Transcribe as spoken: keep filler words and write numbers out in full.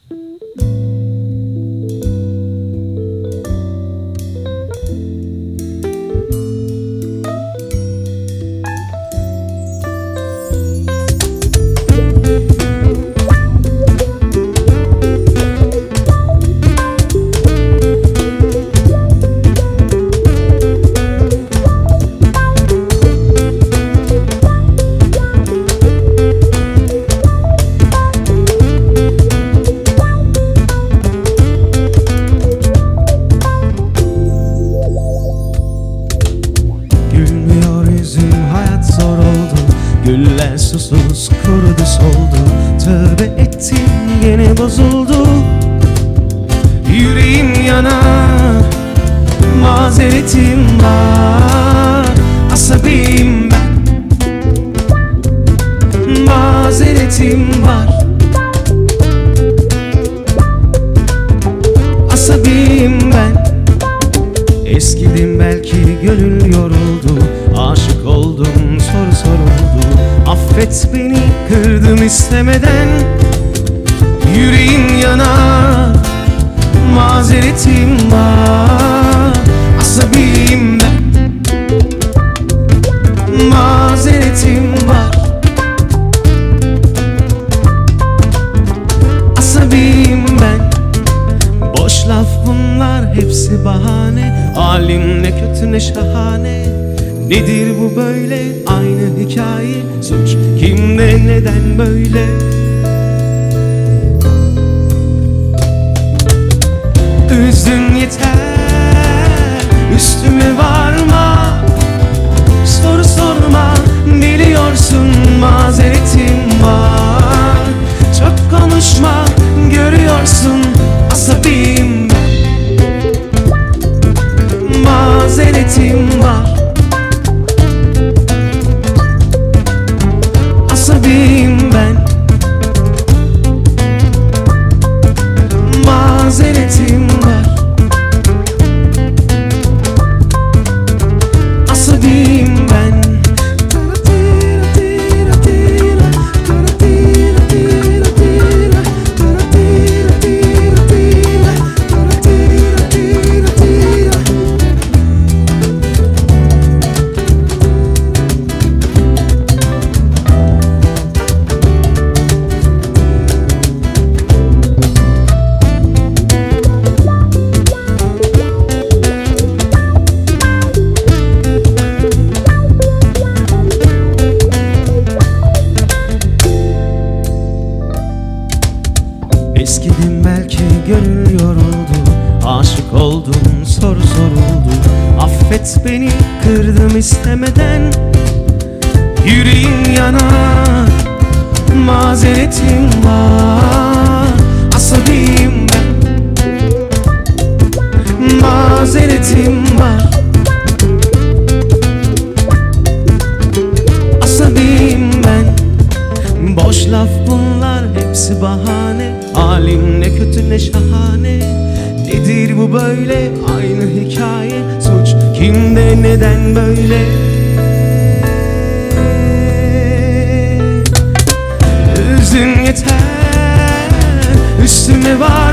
Güller susuz kurudu soldu. Tövbe ettim gene bozuldu. Yüreğim yanar, mazeretim var. Asabiyim ben, mazeretim var. Asabiyim ben. Eskidim belki, gönül yoruldu. Aşık oldum, soru soruldu. Affet beni, kırdım istemeden. Yüreğim yanar, mazeretim var. Asabiyim ben, mazeretim var. Asabiyim ben. Boş laf bunlar, hepsi bahane. Halim ne kötü ne şahane. Nedir bu böyle, aynı hikaye. Suç kimde, neden böyle? Üzdün yeter, üstüme varma. Soru sorma, biliyorsun mazeretim var. Çok konuşma, görüyorsun asabiyim ben. Mazeretim var. Asabiyim ben. Mazeretim var. Asabiyim ben. Eskidim belki, gönül yoruldu. Aşık oldum, soru soruldu. Affet beni, kırdım istemeden. Yüreğim yanar, mazeretim var. Asabiyim ben, mazeretim var. Asabiyim ben. Boş laf bunlar, hepsi bahane. Halim ne kötü ne şahane. Nedir bu böyle, aynı hikaye. Suç kimde, neden böyle? Üzün yeter, üstüme var.